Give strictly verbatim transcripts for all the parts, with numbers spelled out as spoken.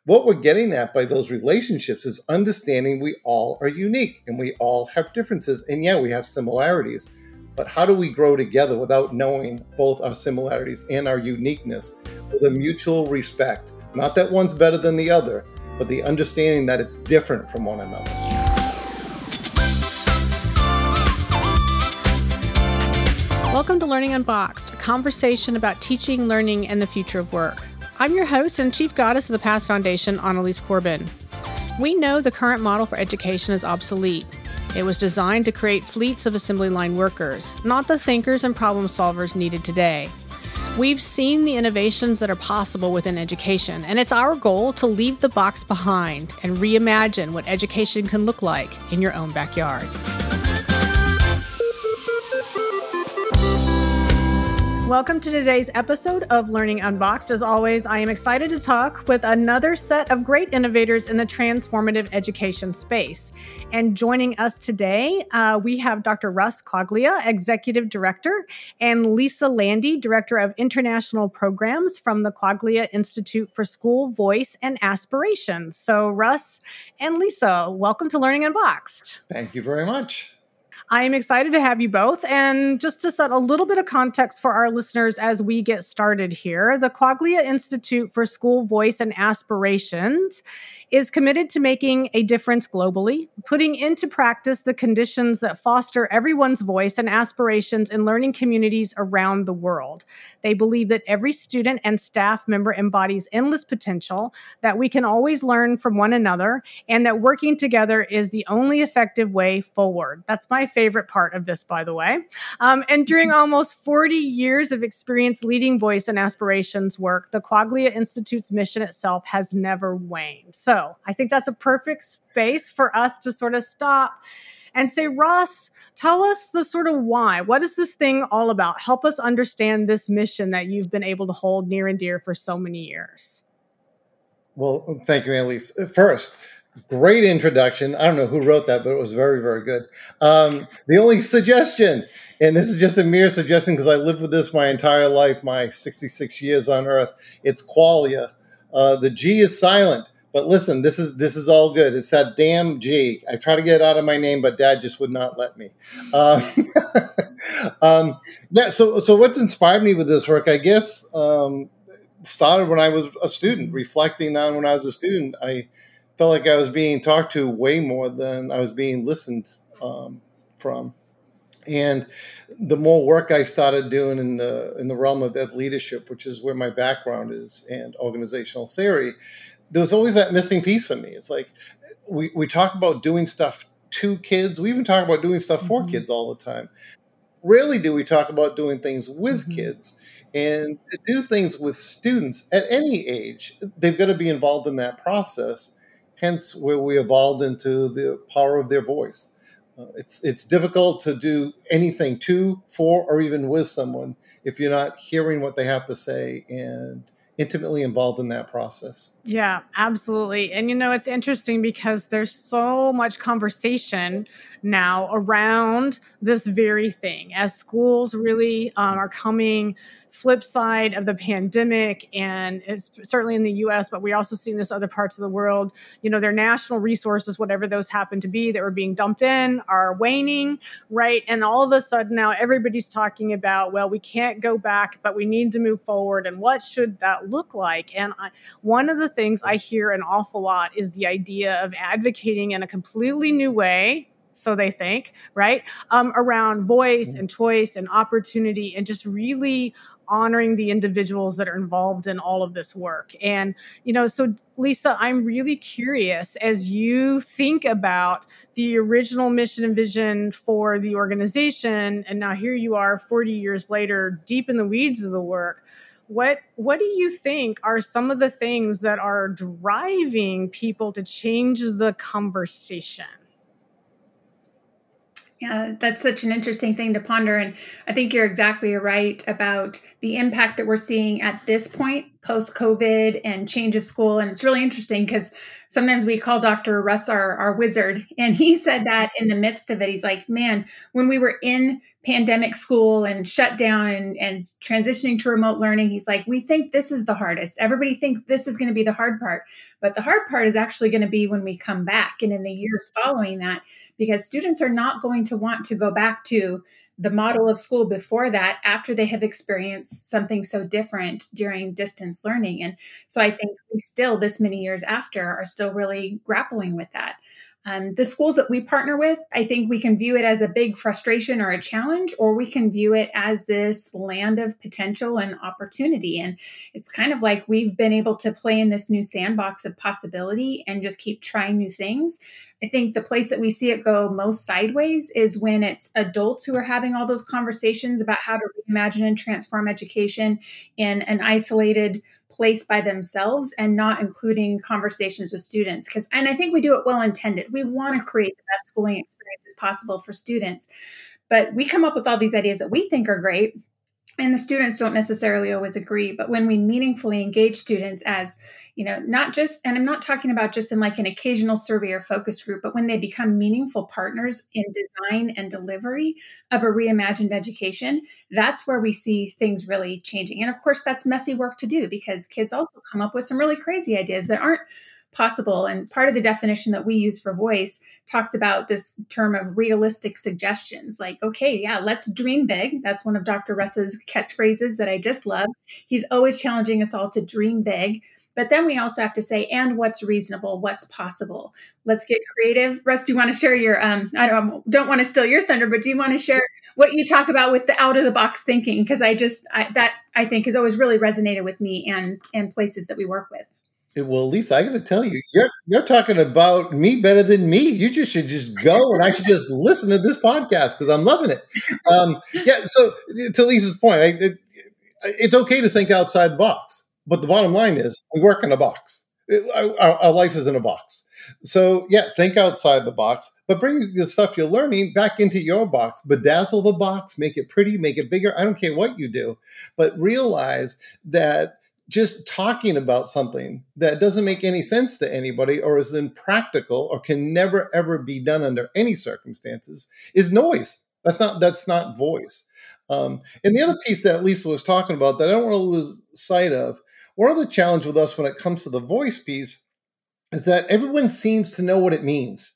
what we're getting at by those relationships is understanding we all are unique and we all have differences. And yeah, we have similarities. But how do we grow together without knowing both our similarities and our uniqueness with a mutual respect? Not that one's better than the other, but the understanding that it's different from one another. Welcome to Learning Unboxed, a conversation about teaching, learning, and the future of work. I'm your host and Chief Goddess of the Past Foundation, Annalise Corbin. We know the current model for education is obsolete. It was designed to create fleets of assembly line workers, not the thinkers and problem solvers needed today. We've seen the innovations that are possible within education, and it's our goal to leave the box behind and reimagine what education can look like in your own backyard. Welcome to today's episode of Learning Unboxed. As always, I am excited to talk with another set of great innovators in the transformative education space. And joining us today, uh, we have Doctor Russ Quaglia, Executive Director, and Lisa Landy, Director of International Programs from the Quaglia Institute for School Voice and Aspirations. So Russ and Lisa, welcome to Learning Unboxed. Thank you very much. I am excited to have you both. And just to set a little bit of context for our listeners as we get started here, the Quaglia Institute for School Voice and Aspirations is committed to making a difference globally, putting into practice the conditions that foster everyone's voice and aspirations in learning communities around the world. They believe that every student and staff member embodies endless potential, that we can always learn from one another, and that working together is the only effective way forward. That's my favorite part of this, by the way. Um, and during almost forty years of experience leading voice and aspirations work, the Quaglia Institute's mission itself has never waned. So I think that's a perfect space for us to sort of stop and say, Ross, tell us the sort of why. What is this thing all about? Help us understand this mission that you've been able to hold near and dear for so many years. Well, thank you, Annalise. First, great introduction. I don't know who wrote that, but it was very, very good. Um, the only suggestion, and this is just a mere suggestion because I lived with this my entire life, my sixty-six years on Earth, it's qualia. Uh, the G is silent. But listen, this is this is all good. It's that damn G. I try to get it out of my name, but Dad just would not let me. Uh, um, yeah. So so what's inspired me with this work, I guess, um, started when I was a student. Reflecting on when I was a student, I felt like I was being talked to way more than I was being listened um, from. And the more work I started doing in the in the realm of ed leadership, which is where my background is, and organizational theory, there was always that missing piece for me. It's like we, we talk about doing stuff to kids. We even talk about doing stuff for mm-hmm. kids all the time. Rarely do we talk about doing things with mm-hmm. kids. And to do things with students at any age, they've got to be involved in that process. Hence, where we evolved into the power of their voice. Uh, it's it's difficult to do anything to, for, or even with someone if you're not hearing what they have to say and intimately involved in that process. Yeah, absolutely. And, you know, it's interesting because there's so much conversation now around this very thing as schools really um, are coming flip side of the pandemic. And it's certainly in the U S, but we also see in this other parts of the world, you know, their national resources, whatever those happen to be that were being dumped in, are waning, right? And all of a sudden now everybody's talking about, well, we can't go back, but we need to move forward. And what should that look like? And I, one of the things I hear an awful lot is the idea of advocating in a completely new way, so they think, right, um, around voice and choice and opportunity and just really honoring the individuals that are involved in all of this work. And, you know, so Lisa, I'm really curious as you think about the original mission and vision for the organization, and now here you are forty years later, deep in the weeds of the work. What what do you think are some of the things that are driving people to change the conversation? Yeah, that's such an interesting thing to ponder. And I think you're exactly right about the impact that we're seeing at this point, post-COVID and change of school. And it's really interesting because sometimes we call Doctor Russ our, our wizard. And he said that in the midst of it, he's like, man, when we were in pandemic school and shut down and, and transitioning to remote learning, he's like, we think this is the hardest. Everybody thinks this is going to be the hard part. But the hard part is actually going to be when we come back and in the years following that, because students are not going to want to go back to the model of school before that after they have experienced something so different during distance learning. And so I think we still, this many years after, are still really grappling with that. Um, the schools that we partner with, I think we can view it as a big frustration or a challenge, or we can view it as this land of potential and opportunity. And it's kind of like we've been able to play in this new sandbox of possibility and just keep trying new things. I think the place that we see it go most sideways is when it's adults who are having all those conversations about how to reimagine and transform education in an isolated place by themselves and not including conversations with students. Because, and I think we do it well intended. We want to create the best schooling experiences possible for students, but we come up with all these ideas that we think are great, and the students don't necessarily always agree. But when we meaningfully engage students as, you know, not just, and I'm not talking about just in like an occasional survey or focus group, but when they become meaningful partners in design and delivery of a reimagined education, that's where we see things really changing. And of course, that's messy work to do because kids also come up with some really crazy ideas that aren't possible. And part of the definition that we use for voice talks about this term of realistic suggestions. Like, okay, yeah, let's dream big. That's one of Doctor Russ's catchphrases that I just love. He's always challenging us all to dream big. But then we also have to say, and what's reasonable, what's possible. Let's get creative. Russ, do you want to share your, um, I don't, don't want to steal your thunder, but do you want to share what you talk about with the out of the box thinking? Because I just, I, that I think has always really resonated with me and, and places that we work with. Well, Lisa, I got to tell you, you're you're talking about me better than me. You just should just go and I should just listen to this podcast because I'm loving it. Um, yeah. So to Lisa's point, I, it, it's okay to think outside the box, but the bottom line is we work in a box. It, our, our life is in a box. So yeah, think outside the box, but bring the stuff you're learning back into your box. Bedazzle the box, make it pretty, make it bigger. I don't care what you do, but realize that just talking about something that doesn't make any sense to anybody or is impractical or can never, ever be done under any circumstances is noise. That's not, that's not voice. Um, and the other piece that Lisa was talking about that I don't want to lose sight of, one of the challenge with us when it comes to the voice piece is that everyone seems to know what it means.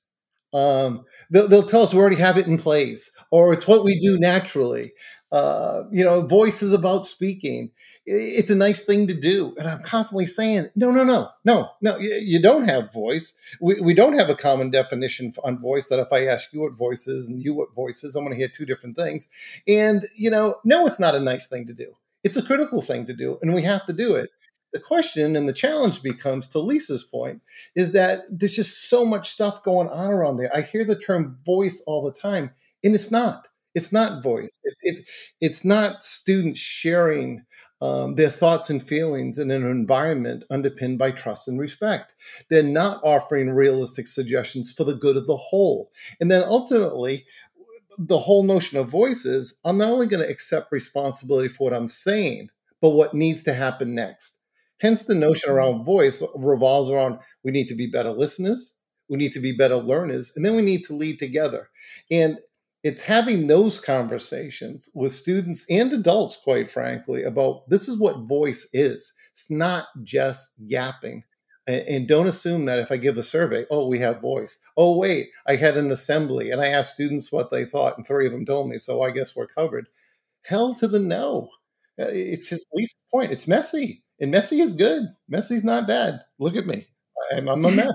Um, they'll, they'll tell us we already have it in place, or it's what we do naturally. Uh, you know, voice is about speaking. It's a nice thing to do. And I'm constantly saying, no, no, no, no, no, you, you don't have voice. We, we don't have a common definition on voice that if I ask you what voice is and you what voice is, I'm going to hear two different things. And, you know, no, it's not a nice thing to do. It's a critical thing to do, and we have to do it. The question and the challenge becomes, to Lisa's point, is that there's just so much stuff going on around there. I hear the term voice all the time, and it's not. It's not voice. It's it's it's not students sharing um, their thoughts and feelings in an environment underpinned by trust and respect. They're not offering realistic suggestions for the good of the whole. And then ultimately, the whole notion of voice is I'm not only going to accept responsibility for what I'm saying, but what needs to happen next. Hence, the notion around voice revolves around we need to be better listeners, we need to be better learners, and then we need to lead together. And it's having those conversations with students and adults, quite frankly, about this is what voice is. It's not just yapping. And, and don't assume that if I give a survey, oh, we have voice. Oh, wait, I had an assembly and I asked students what they thought, and three of them told me, so I guess we're covered. Hell to the no. Uh, It's just Lisa's point. It's messy. And messy is good. Messy's not bad. Look at me. I'm, I'm a mess.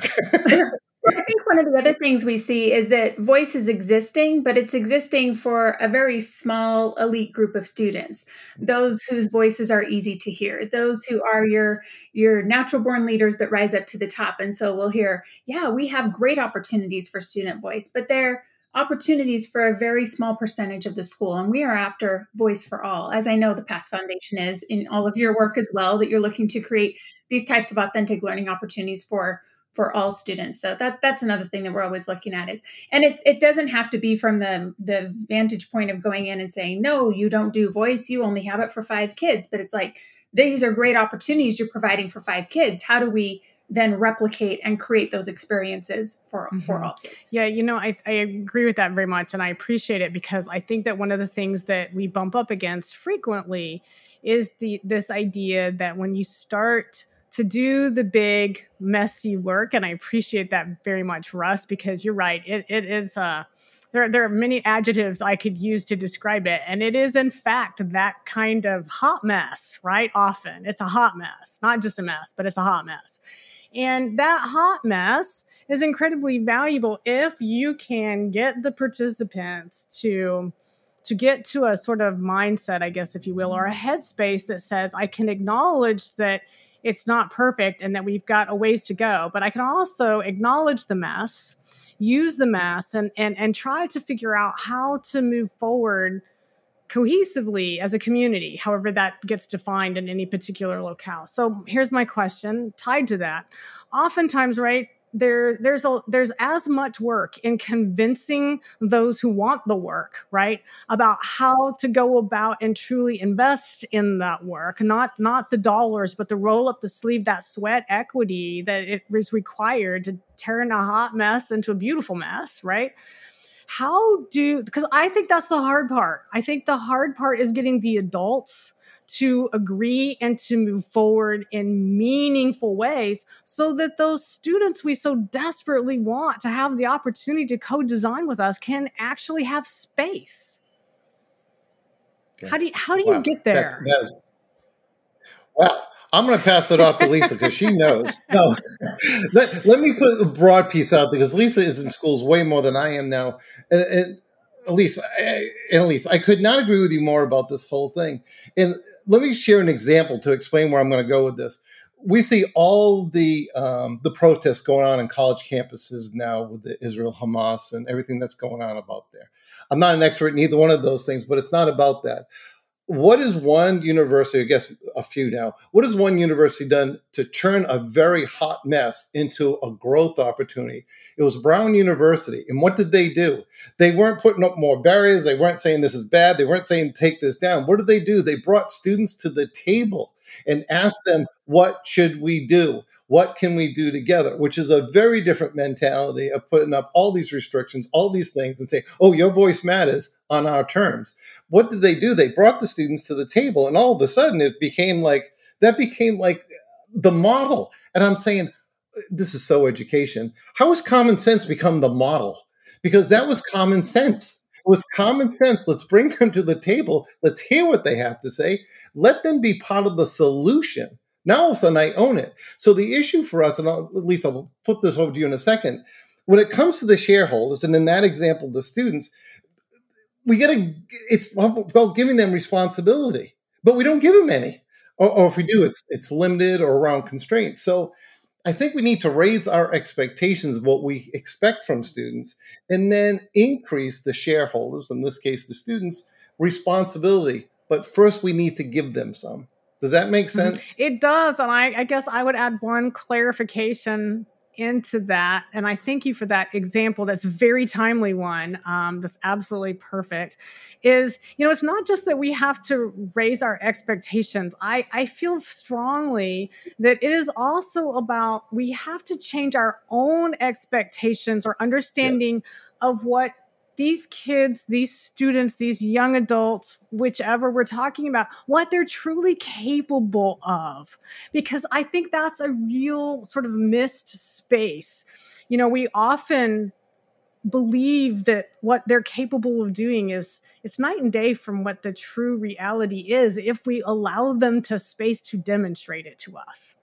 I think one of the other things we see is that voice is existing, but it's existing for a very small elite group of students, those whose voices are easy to hear, those who are your, your natural born leaders that rise up to the top. And so we'll hear, yeah, we have great opportunities for student voice, but they're opportunities for a very small percentage of the school. And we are after voice for all, as I know the PAST Foundation is in all of your work as well, that you're looking to create these types of authentic learning opportunities for for all students. So that that's another thing that we're always looking at is, and it's it doesn't have to be from the the vantage point of going in and saying, no, you don't do voice, you only have it for five kids. But it's like, these are great opportunities you're providing for five kids. How do we then replicate and create those experiences for, mm-hmm. for all kids? Yeah, you know, I, I agree with that very much. And I appreciate it, because I think that one of the things that we bump up against frequently is the this idea that when you start to do the big, messy work, and I appreciate that very much, Russ, because you're right, it, it is, uh, there, there are many adjectives I could use to describe it. And it is, in fact, that kind of hot mess, right? Often it's a hot mess, not just a mess, but it's a hot mess. And that hot mess is incredibly valuable if you can get the participants to, to get to a sort of mindset, I guess, if you will, or a headspace that says, I can acknowledge that it's not perfect and that we've got a ways to go, but I can also acknowledge the mess, use the mess, and, and, and try to figure out how to move forward cohesively as a community, however that gets defined in any particular locale. So here's my question tied to that. Oftentimes, right, there, there's a, there's as much work in convincing those who want the work, right, about how to go about and truly invest in that work, not, not the dollars, but the roll up the sleeve, that sweat equity that it is required to turn a hot mess into a beautiful mess, right? How do, because I think that's the hard part. I think the hard part is getting the adults to agree and to move forward in meaningful ways so that those students we so desperately want to have the opportunity to co-design with us can actually have space. Yeah. How do you, how do wow. you get there? That's, that is, well, I'm going to pass it off to Lisa because she knows. No, let, let me put a broad piece out there because Lisa is in schools way more than I am now. And, and Elise, I, and Elise, I could not agree with you more about this whole thing. And let me share an example to explain where I'm going to go with this. We see all the um, the protests going on in college campuses now with the Israel Hamas and everything that's going on about there. I'm not an expert in either one of those things, but it's not about that. What is one university, I guess a few now, what has one university done to turn a very hot mess into a growth opportunity? It was Brown University. And what did they do? They weren't putting up more barriers. They weren't saying this is bad. They weren't saying take this down. What did they do? They brought students to the table and asked them, what should we do? What can we do together? Which is a very different mentality of putting up all these restrictions, all these things and say, oh, your voice matters on our terms. What did they do? They brought the students to the table and all of a sudden it became like, that became like the model. And I'm saying, this is so education. How has common sense become the model? Because that was common sense. It was common sense. Let's bring them to the table. Let's hear what they have to say. Let them be part of the solution. Now all of a sudden I own it. So the issue for us, and I'll, at least I'll put this over to you in a second, when it comes to the shareholders, and in that example, the students, we get to, it's about giving them responsibility, but we don't give them any. Or, or if we do, it's it's limited or around constraints. So I think we need to raise our expectations of what we expect from students and then increase the shareholders, in this case, the students, responsibility. But first we need to give them some. Does that make sense? It does. And I, I guess I would add one clarification into that. And I thank you for that example. That's a very timely one. Um, that's absolutely perfect. Is, you know, it's not just that we have to raise our expectations. I, I feel strongly that it is also about we have to change our own expectations or understanding yeah. of what these kids, these students, these young adults, whichever we're talking about, what they're truly capable of. Because I think that's a real sort of missed space. You know, we often believe that what they're capable of doing is it's night and day from what the true reality is if we allow them to space to demonstrate it to us.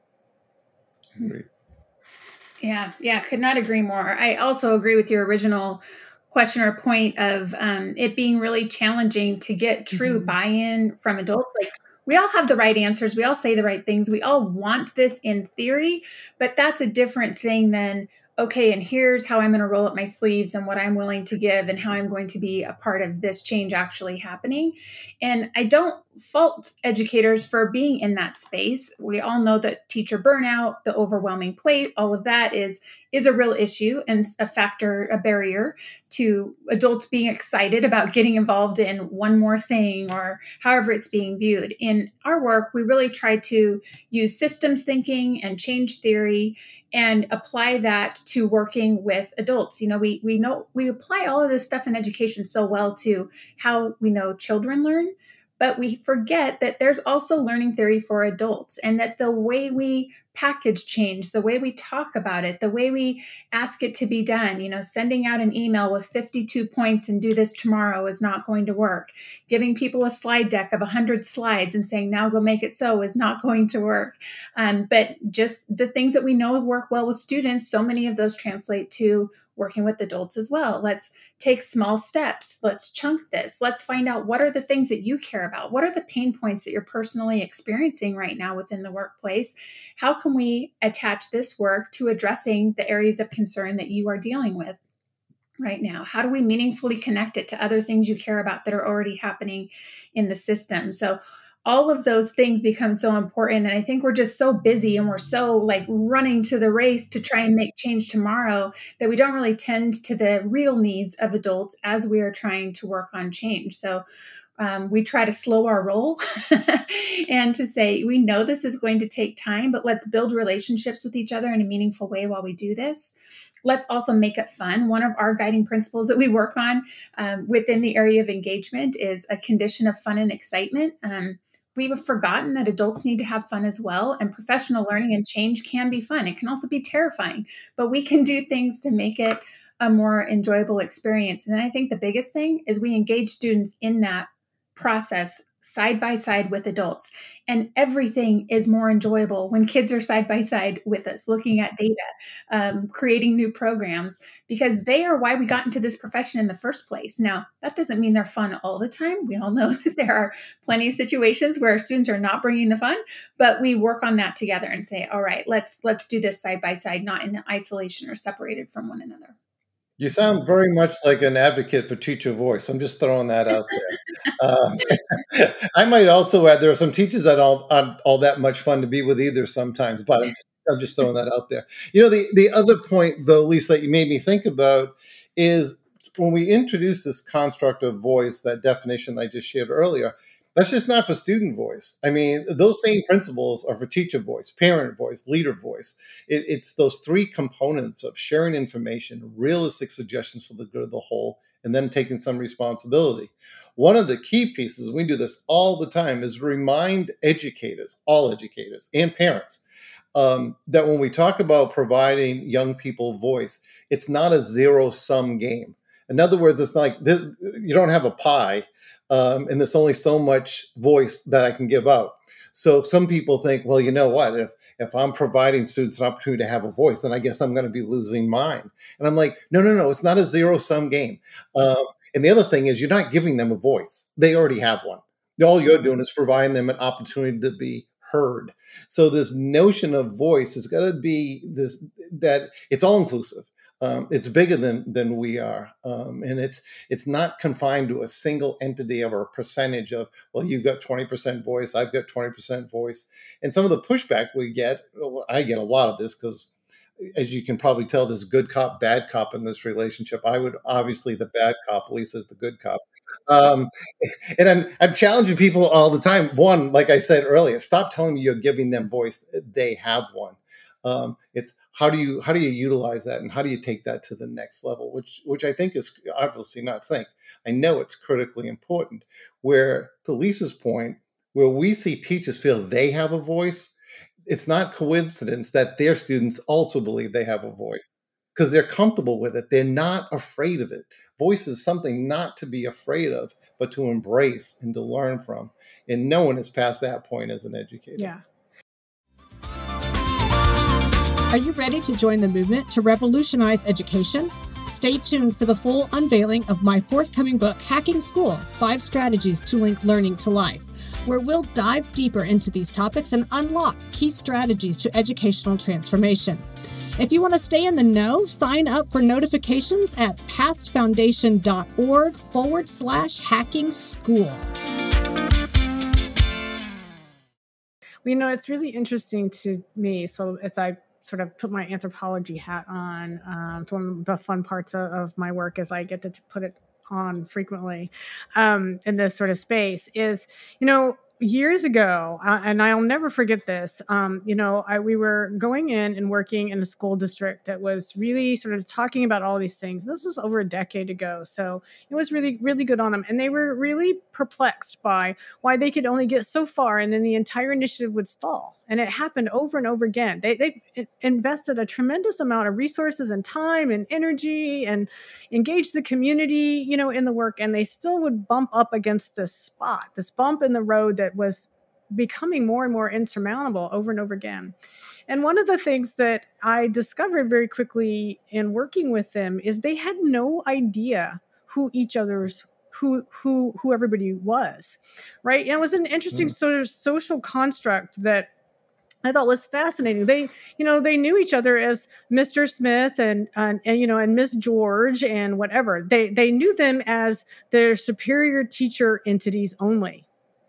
Great. Yeah, yeah, could not agree more. I also agree with your original question or point of um, it being really challenging to get true mm-hmm. buy-in from adults. Like, we all have the right answers. We all say the right things. We all want this in theory, but that's a different thing than okay, and here's how I'm going to roll up my sleeves and what I'm willing to give and how I'm going to be a part of this change actually happening. And I don't fault educators for being in that space. We all know that teacher burnout, the overwhelming plate, all of that is is a real issue and a factor, a barrier to adults being excited about getting involved in one more thing or however it's being viewed. In our work, we really try to use systems thinking and change theory and apply that to working with adults. You know, we we know we apply all of this stuff in education so well to how we know children learn, but we forget that there's also learning theory for adults, and that the way we package change, the way we talk about it, the way we ask it to be done, you know, sending out an email with fifty-two points and do this tomorrow is not going to work. Giving people a slide deck of one hundred slides and saying, now go make it so, is not going to work. Um, but just the things that we know work well with students, so many of those translate to working with adults as well. Let's take small steps. Let's chunk this. Let's find out what are the things that you care about. What are the pain points that you're personally experiencing right now within the workplace? How can we attach this work to addressing the areas of concern that you are dealing with right now? How do we meaningfully connect it to other things you care about that are already happening in the system? So all of those things become so important. And I think we're just so busy and we're so like running to the race to try and make change tomorrow that we don't really tend to the real needs of adults as we are trying to work on change. So um, we try to slow our roll and to say, we know this is going to take time, but let's build relationships with each other in a meaningful way while we do this. Let's also make it fun. One of our guiding principles that we work on um, within the area of engagement is a condition of fun and excitement. Um, We've forgotten that adults need to have fun as well, and professional learning and change can be fun. It can also be terrifying, but we can do things to make it a more enjoyable experience. And I think the biggest thing is we engage students in that process side by side with adults. And everything is more enjoyable when kids are side by side with us, looking at data, um, creating new programs, because they are why we got into this profession in the first place. Now, that doesn't mean they're fun all the time. We all know that there are plenty of situations where students are not bringing the fun, but we work on that together and say, all right, let's let's do this side by side, not in isolation or separated from one another. You sound very much like an advocate for teacher voice. I'm just throwing that out there. Um, I might also add there are some teachers that aren't, aren't all that much fun to be with either sometimes, but I'm just, I'm just throwing that out there. You know, the, the other point, though, Lisa, that you made me think about is when we introduce this construct of voice, that definition I just shared earlier, that's just not for student voice. I mean, those same principles are for teacher voice, parent voice, leader voice. It, it's those three components of sharing information, realistic suggestions for the good of the whole, and then taking some responsibility. One of the key pieces, we do this all the time, is remind educators, all educators and parents, um, that when we talk about providing young people voice, it's not a zero-sum game. In other words, it's not like this, you don't have a pie, Um, and there's only so much voice that I can give out. So some people think, well, you know what? If if I'm providing students an opportunity to have a voice, then I guess I'm going to be losing mine. And I'm like, no, no, no, it's not a zero-sum game. Um, and the other thing is you're not giving them a voice. They already have one. All you're doing is providing them an opportunity to be heard. So this notion of voice has got to be this, that it's all inclusive. Um, it's bigger than than we are, um, and it's it's not confined to a single entity or a percentage of, well, you've got twenty percent voice, I've got twenty percent voice. And some of the pushback we get, well, I get a lot of this because, as you can probably tell, there's good cop, bad cop in this relationship. I would obviously the bad cop, Lisa's the good cop. Um, and I'm I'm challenging people all the time. One, like I said earlier, stop telling me you're giving them voice. They have one. Um, it's how do you how do you utilize that, and how do you take that to the next level, which which I think is obviously not think. I know it's critically important. Where, to Lisa's point, where we see teachers feel they have a voice, it's not coincidence that their students also believe they have a voice because they're comfortable with it. They're not afraid of it. Voice is something not to be afraid of, but to embrace and to learn from. And no one is past that point as an educator. Yeah. Are you ready to join the movement to revolutionize education? Stay tuned for the full unveiling of my forthcoming book, Hacking School, Five Strategies to Link Learning to Life, where we'll dive deeper into these topics and unlock key strategies to educational transformation. If you want to stay in the know, sign up for notifications at pastfoundation.org forward slash hacking school. You know, it's really interesting to me. So as I sort of put my anthropology hat on, um, it's one of the fun parts of, of my work is I get to, to put it on frequently um, in this sort of space is, you know, years ago, uh, and I'll never forget this, um, you know, I, we were going in and working in a school district that was really sort of talking about all these things. This was over a decade ago. So it was really, really good on them. And they were really perplexed by why they could only get so far and then the entire initiative would stall. And it happened over and over again. They they invested a tremendous amount of resources and time and energy and engaged the community, you know, in the work. And they still would bump up against this spot, this bump in the road that was becoming more and more insurmountable over and over again. And one of the things that I discovered very quickly in working with them is they had no idea who each other's who who who everybody was, right? And it was an interesting mm. sort of social construct that I thought was fascinating. They, you know, they knew each other as Mister Smith and, and, and you know, and Miss George and whatever. They they knew them as their superior teacher entities only.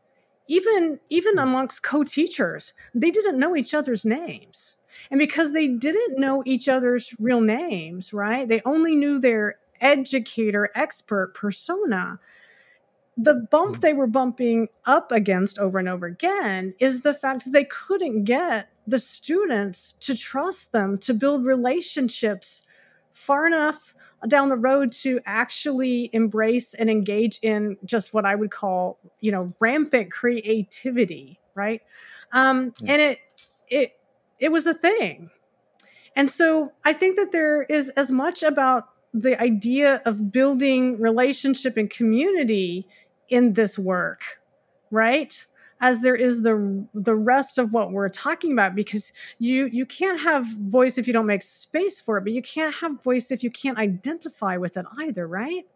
Even even amongst co-teachers, they didn't know each other's names. And because they didn't know each other's real names, right? They only knew their educator, expert persona. The bump they were bumping up against over and over again is the fact that they couldn't get the students to trust them, to build relationships far enough down the road to actually embrace and engage in just what I would call, you know, rampant creativity, right? Um, yeah. And it it it was a thing. And so I think that there is as much about the idea of building relationship and community in this work, right? As there is the the rest of what we're talking about, because you you can't have voice if you don't make space for it, but you can't have voice if you can't identify with it either, right?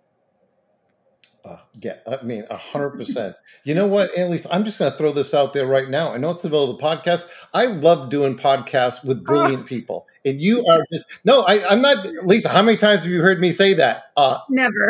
Uh, yeah, I mean, a hundred percent. You know what, Annalise? I'm just going to throw this out there right now. I know it's the middle of the podcast. I love doing podcasts with brilliant oh. people, and you are just no. I, I'm not. Lisa, how many times have you heard me say that? Uh, Never.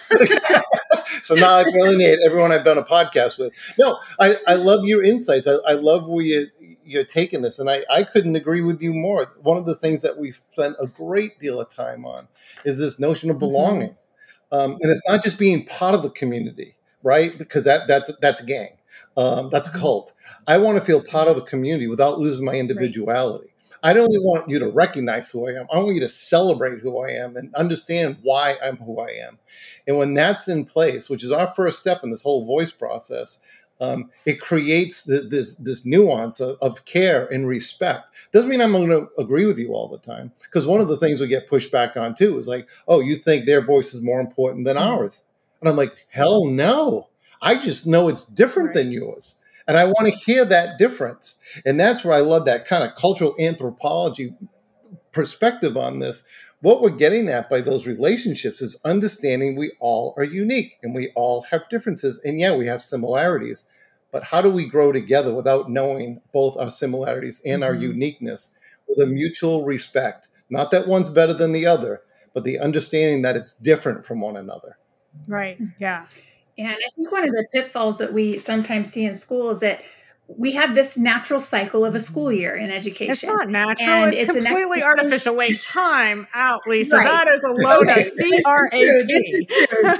So now I've alienated everyone I've done a podcast with. No, I, I love your insights. I, I love where you, you're taking this, and I, I couldn't agree with you more. One of the things that we've spent a great deal of time on is this notion of belonging. Mm-hmm. Um, and it's not just being part of the community, right? Because that that's that's a gang. Um, that's a cult. I want to feel part of a community without losing my individuality. Right. I don't only want you to recognize who I am. I want you to celebrate who I am and understand why I'm who I am. And when that's in place, which is our first step in this whole voice process, um, it creates the, this this nuance of, of care and respect. Doesn't mean I'm going to agree with you all the time, because one of the things we get pushed back on too is like, oh, you think their voice is more important than mm-hmm. ours. And I'm like, hell no. I just know it's different right. than yours. And I want to hear that difference. And that's where I love that kind of cultural anthropology perspective on this. What we're getting at by those relationships is understanding we all are unique and we all have differences. And yeah, we have similarities. But how do we grow together without knowing both our similarities and mm-hmm. our uniqueness with a mutual respect? Not that one's better than the other, but the understanding that it's different from one another. Right. Yeah. And I think one of the pitfalls that we sometimes see in school is that we have this natural cycle of a school year in education. It's not natural. It's, it's completely artificial. Wait, time out, Lisa. Right. That is a load okay. of C R A P. This is true.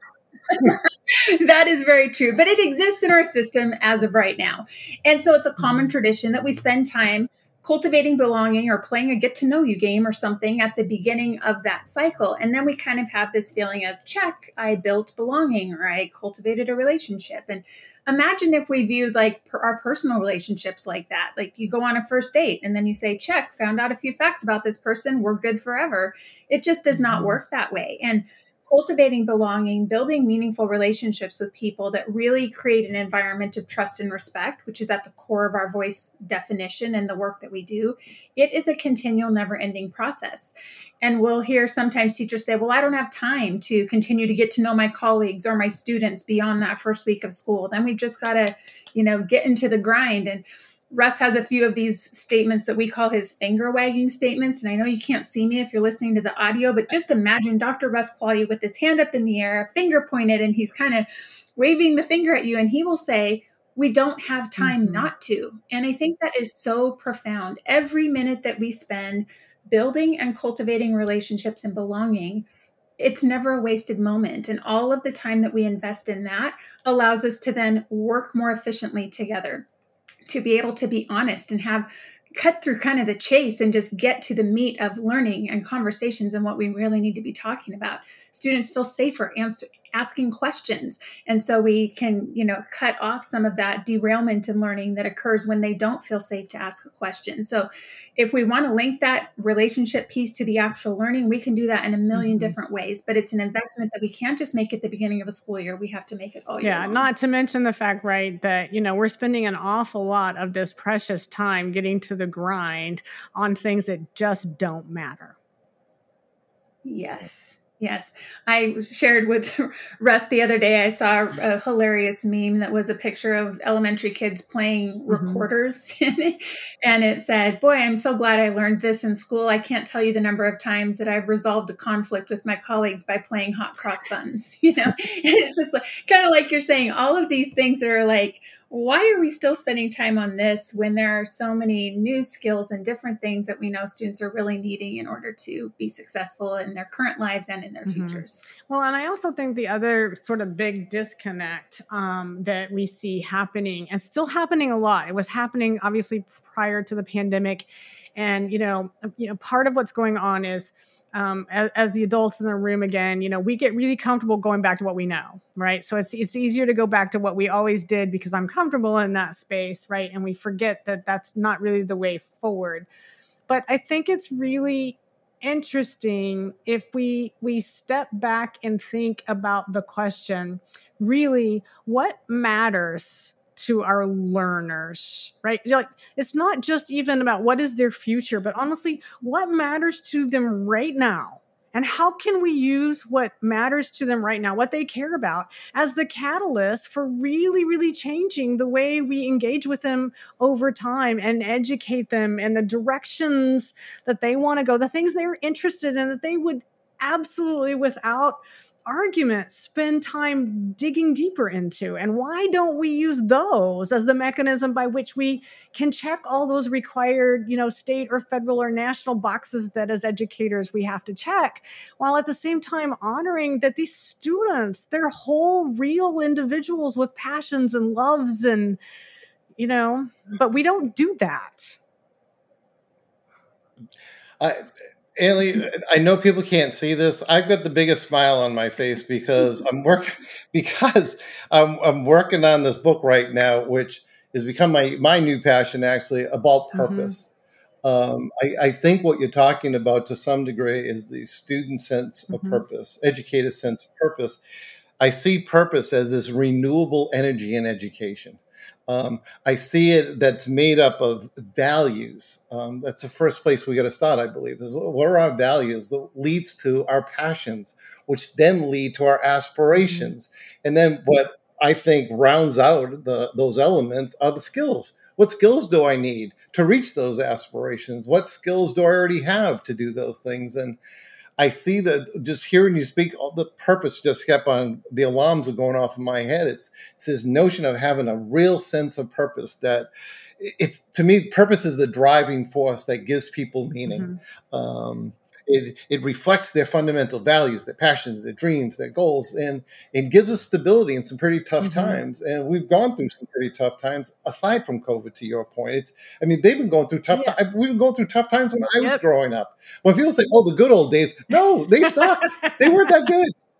That is very true. But it exists in our system as of right now. And so it's a common tradition that we spend time cultivating belonging or playing a get to know you game or something at the beginning of that cycle. And then we kind of have this feeling of check, I built belonging or I cultivated a relationship. And imagine if we viewed like per our personal relationships like that. Like you go on a first date and then you say, check, found out a few facts about this person. We're good forever. It just does not work that way. And cultivating belonging, building meaningful relationships with people that really create an environment of trust and respect, which is at the core of our voice definition and the work that we do, it is a continual, never-ending process. And we'll hear sometimes teachers say, well, I don't have time to continue to get to know my colleagues or my students beyond that first week of school. Then we've just got to, you know, get into the grind. And Russ has a few of these statements that we call his finger wagging statements. And I know you can't see me if you're listening to the audio, but just imagine Doctor Russ Quality with his hand up in the air, finger pointed, and he's kind of waving the finger at you. And he will say, we don't have time mm-hmm. not to. And I think that is so profound. Every minute that we spend building and cultivating relationships and belonging, it's never a wasted moment. And all of the time that we invest in that allows us to then work more efficiently together, to be able to be honest and have cut through kind of the chase and just get to the meat of learning and conversations and what we really need to be talking about. Students feel safer answer, asking questions. And so we can, you know, cut off some of that derailment in learning that occurs when they don't feel safe to ask a question. So if we want to link that relationship piece to the actual learning, we can do that in a million mm-hmm. different ways, but it's an investment that we can't just make at the beginning of a school year. We have to make it all year Yeah, long. Not to mention the fact, right, that, you know, we're spending an awful lot of this precious time getting to the grind on things that just don't matter. Yes. Yes. I shared with Russ the other day, I saw a hilarious meme that was a picture of elementary kids playing mm-hmm. recorders. And it said, boy, I'm so glad I learned this in school. I can't tell you the number of times that I've resolved a conflict with my colleagues by playing hot cross buttons. You know, and it's just like, kind of like you're saying, all of these things that are like, why are we still spending time on this when there are so many new skills and different things that we know students are really needing in order to be successful in their current lives and in their mm-hmm. futures? Well, and I also think the other sort of big disconnect um, that we see happening, and still happening a lot, it was happening obviously prior to the pandemic. And, you know, you know, part of what's going on is Um, as, as the adults in the room, again, you know, we get really comfortable going back to what we know, right? So it's it's easier to go back to what we always did because I'm comfortable in that space, right? And we forget that that's not really the way forward. But I think it's really interesting if we we step back and think about the question, really, what matters to our learners, right? Like, it's not just even about what is their future, but honestly, what matters to them right now? And how can we use what matters to them right now, what they care about, as the catalyst for really, really changing the way we engage with them over time and educate them in the directions that they want to go, the things they're interested in, that they would absolutely, without argument, spend time digging deeper into. And why don't we use those as the mechanism by which we can check all those required, you know, state or federal or national boxes that as educators we have to check, while at the same time honoring that these students, they're whole real individuals with passions and loves and, you know, but we don't do that. I Ailey, I know people can't see this. I've got the biggest smile on my face because I'm working because I'm, I'm working on this book right now, which has become my my new passion, actually, about purpose. Mm-hmm. Um, I, I think what you're talking about to some degree is the student sense of mm-hmm. purpose, educator sense of purpose. I see purpose as this renewable energy in education. Um, I see it that's made up of values. Um, that's the first place we got to start, I believe, is what are our values that leads to our passions, which then lead to our aspirations. Mm-hmm. And then what I think rounds out the, those elements are the skills. What skills do I need to reach those aspirations? What skills do I already have to do those things? And I see that just hearing you speak, all the purpose just kept on, the alarms are going off in my head. It's, it's this notion of having a real sense of purpose that it's, to me, purpose is the driving force that gives people meaning. Mm-hmm. Um, it, it reflects their fundamental values, their passions, their dreams, their goals, and it gives us stability in some pretty tough mm-hmm. times. And we've gone through some pretty tough times aside from COVID, to your point. It's, I mean, they've been going through tough yeah. times. We've been going through tough times when I was yep. growing up. When people say, oh, the good old days, no, they sucked. They weren't that good.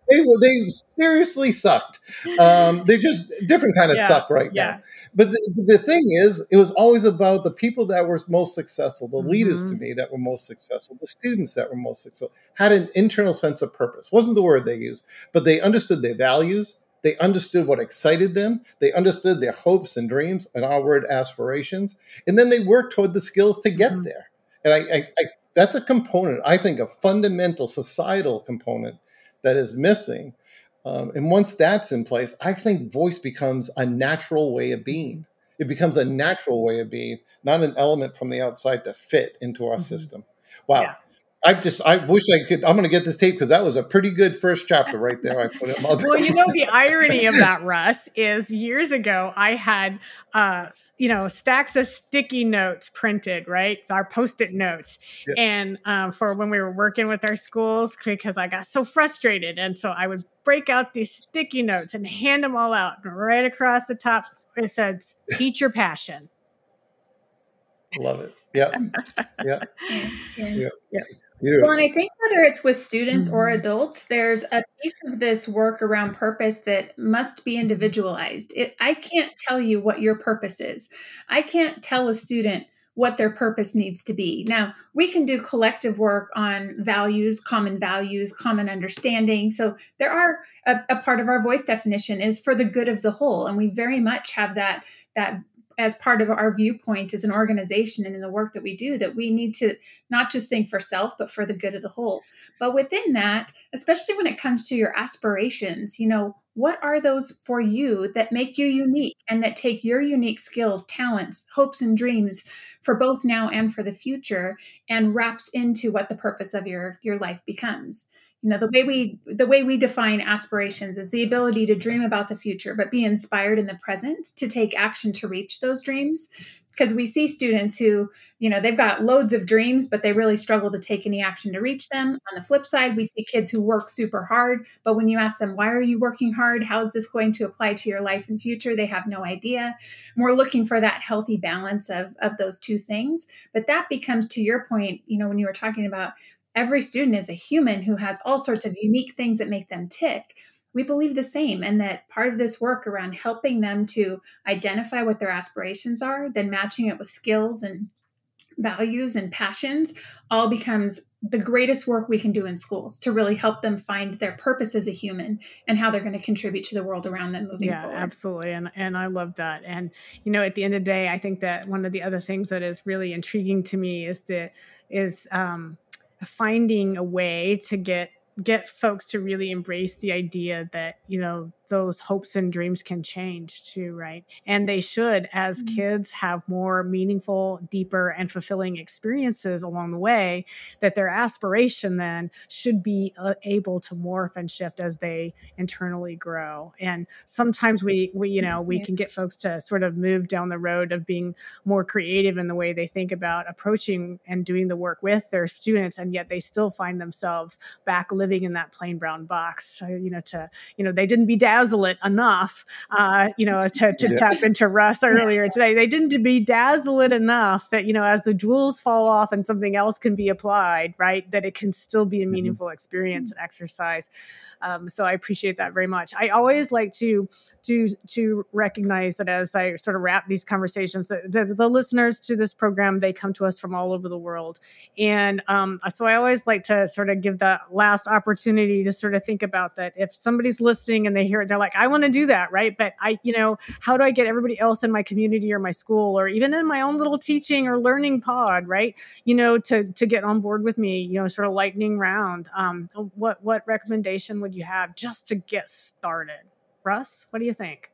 They were they seriously sucked. Um, they're just different kind of Yeah, suck right yeah. now. But the, the thing is, it was always about the people that were most successful, the leaders to Mhm. me that were most successful, the students that were most successful, had an internal sense of purpose. Wasn't the word they used, but they understood their values. They understood what excited them. They understood their hopes and dreams, and our word aspirations. And then they worked toward the skills to get Mhm. there. And I, I, I that's a component, I think, a fundamental societal component that is missing. Um, and once that's in place, I think voice becomes a natural way of being. It becomes a natural way of being, not an element from the outside to fit into our Mhm. system. Wow. Yeah. I just, I wish I could, I'm going to get this tape because that was a pretty good first chapter right there. I put it. Well, you know, the irony of that, Russ, is years ago I had, uh, s- you know, stacks of sticky notes printed, right? Our post-it notes. Yeah. And um, for when we were working with our schools, because I got so frustrated. And so I would break out these sticky notes and hand them all out. And right across the top, it says, teach your passion. Love it. Yep. Yeah. Yeah, yeah. Yeah. Yeah. Well, and I think whether it's with students or Mhm. adults, there's a piece of this work around purpose that must be individualized. It, I can't tell you what your purpose is. I can't tell a student what their purpose needs to be. Now, we can do collective work on values, common values, common understanding. So there are a, a part of our voice definition is for the good of the whole, and we very much have that that as part of our viewpoint as an organization and in the work that we do, that we need to not just think for self, but for the good of the whole. But within that, especially when it comes to your aspirations, you know, what are those for you that make you unique and that take your unique skills, talents, hopes, and dreams for both now and for the future and wraps into what the purpose of your, your life becomes? You know, the way we the way we define aspirations is the ability to dream about the future, but be inspired in the present to take action to reach those dreams. Because we see students who, you know, they've got loads of dreams, but they really struggle to take any action to reach them. On the flip side, we see kids who work super hard, but when you ask them, why are you working hard? How is this going to apply to your life and future? They have no idea. And we're looking for that healthy balance of, of those two things. But that becomes, to your point, you know, when you were talking about every student is a human who has all sorts of unique things that make them tick. We believe the same, and that part of this work around helping them to identify what their aspirations are, then matching it with skills and values and passions all becomes the greatest work we can do in schools to really help them find their purpose as a human and how they're going to contribute to the world around them moving Yeah, forward. absolutely. And and I love that. And you know, at the end of the day, I think that one of the other things that is really intriguing to me is that is um finding a way to get get folks to really embrace the idea that, you know, those hopes and dreams can change too, right? And they should, as Mhm. kids have more meaningful, deeper, and fulfilling experiences along the way, that their aspiration then should be uh, able to morph and shift as they internally grow. And sometimes we we you know we Yeah. can get folks to sort of move down the road of being more creative in the way they think about approaching and doing the work with their students, and yet they still find themselves back living in that plain brown box. So, you know, to you know, they didn't bedazzle it enough. Uh, you know, to, to Yeah. tap into Russ earlier today, they didn't bedazzle it enough that, you know, as the jewels fall off and something else can be applied, right, that it can still be a Mhm. meaningful experience and exercise. Um, so I appreciate that very much. I always like to to to recognize that as I sort of wrap these conversations, that the, the listeners to this program, they come to us from all over the world, and um, so I always like to sort of give that last opportunity to sort of think about that. If somebody's listening and they hear it, they're like, I want to do that, right? But I, you know, how do I get everybody else in my community or my school or even in my own little teaching or learning pod, right? You know, to to get on board with me, you know, sort of lightning round. Um, what what recommendation would you have just to get started? Russ, what do you think?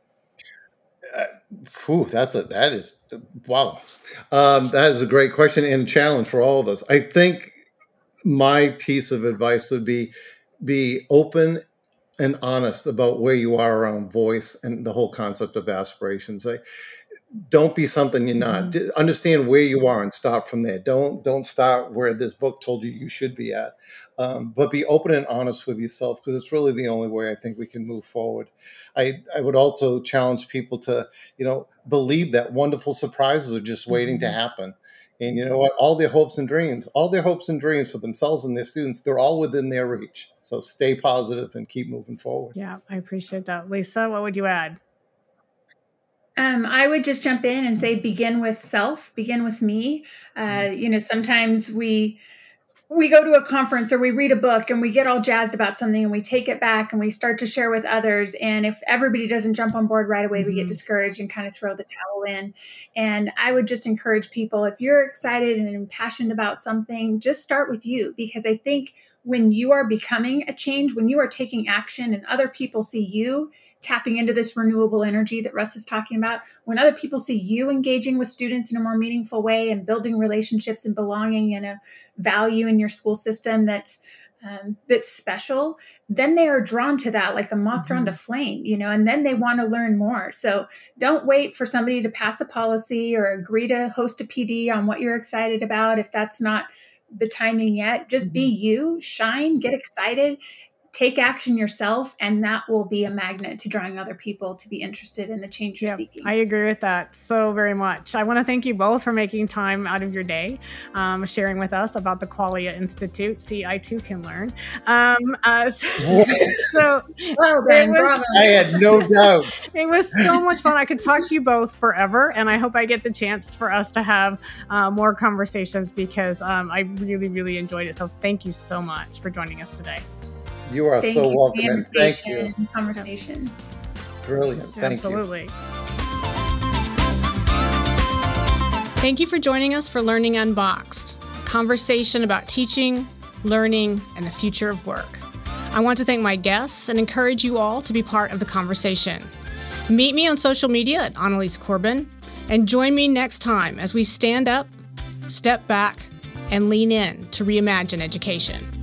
Uh, whew, that's a that is wow. Um, that is a great question and a challenge for all of us. I think my piece of advice would be be open and honest about where you are around voice and the whole concept of aspirations. I, don't be something you're not. Mhm. D- Understand where you are and start from there. Don't don't start where this book told you you should be at, um, but be open and honest with yourself because it's really the only way I think we can move forward. I I would also challenge people to you know believe that wonderful surprises are just waiting to Mhm. happen. And you know what? All their hopes and dreams, all their hopes and dreams for themselves and their students, they're all within their reach. So stay positive and keep moving forward. Yeah, I appreciate that. Lisa, what would you add? Um, I would just jump in and say, begin with self, begin with me. Uh, you know, sometimes we we go to a conference or we read a book and we get all jazzed about something and we take it back and we start to share with others. And if everybody doesn't jump on board right away, mm-hmm. we get discouraged and kind of throw the towel in. And I would just encourage people, if you're excited and passionate about something, just start with you, because I think when you are becoming a change, when you are taking action and other people see you tapping into this renewable energy that Russ is talking about, when other people see you engaging with students in a more meaningful way and building relationships and belonging and a value in your school system that's um, that's special, then they are drawn to that like a moth mm-hmm. drawn to flame, you know, and then they want to learn more. So don't wait for somebody to pass a policy or agree to host a P D on what you're excited about. If that's not the timing yet, just mm-hmm. be you, shine, get excited, take action yourself, and that will be a magnet to drawing other people to be interested in the change you're yep, seeking. I agree with that so very much. I want to thank you both for making time out of your day, um, sharing with us about the Qualia Institute. See, I too can learn. Um, uh, so, so well done, was, bravo. I had no doubts. It was so much fun. I could talk to you both forever, and I hope I get the chance for us to have uh, more conversations, because um, I really, really enjoyed it. So thank you so much for joining us today. You are thank so you welcome, and thank you. Conversation. Brilliant. Thank Absolutely. you. Thank you for joining us for Learning Unboxed, a conversation about teaching, learning, and the future of work. I want to thank my guests and encourage you all to be part of the conversation. Meet me on social media at Annalise Corbin, and join me next time as we stand up, step back, and lean in to reimagine education.